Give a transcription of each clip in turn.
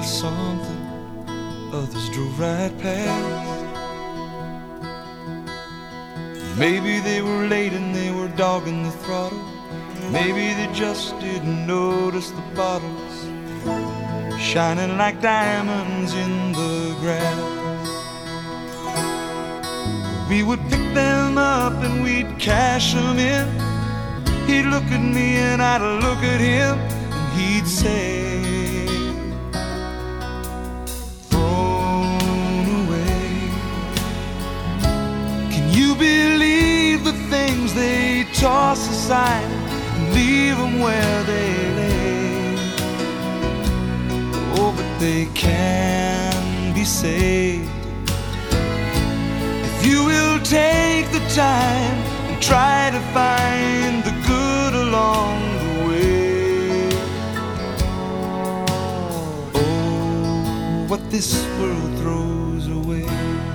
for something others drove right past. Maybe they were late and they were dogging the throttle. Maybe they just didn't notice the bottles shining like diamonds in the grass. We would pick them up and we'd cash them in. He'd look at me and I'd look at him, and he'd say, thrown away. Can you believe the things they toss aside and leave them where they lay? Oh, but they can be saved if you will take the time and try to find the good along the way. Oh, what this world throws away.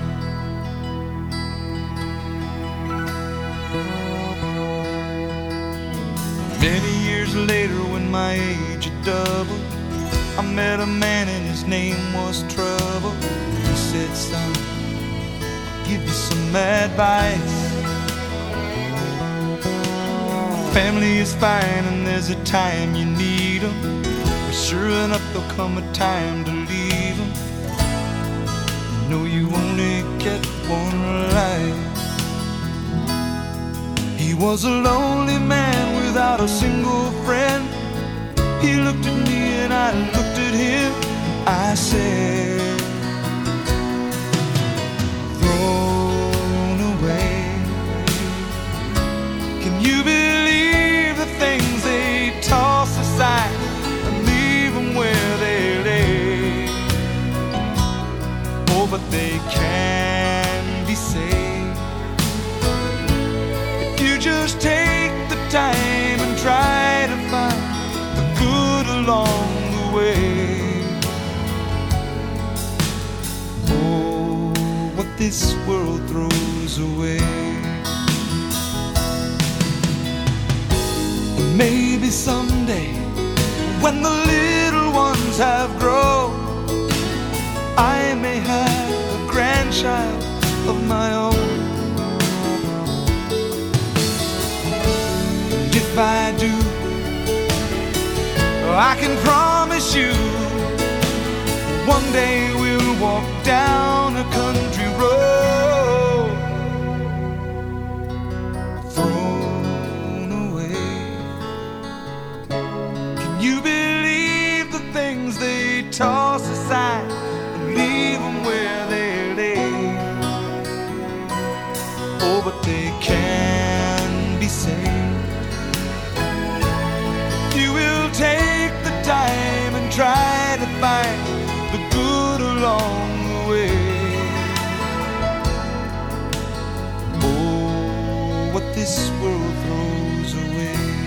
Many years later, when my age had doubled, I met a man and his name was Trouble. He said, son, I'll give you some advice. Family is fine and there's a time you need them, but sure enough there'll come a time to leave them. You know you only get one life. He was a lonely man without a single friend. He looked at me and I looked at him. I said, thrown away. Can you believe the things they toss aside and leave them where they lay? Oh, but they can be saved if you just take the time and try to find the good along the way. Oh, what this world throws away. Maybe someday, when the little ones have grown, I may have a grandchild of my own. And if I do, I can promise you, one day we'll walk down a country road. Thrown away. Can you believe the things they toss aside and leave them where they lay? Oh, but they can be saved if you will take the time and try to find the good along the way. Oh, what this world throws away.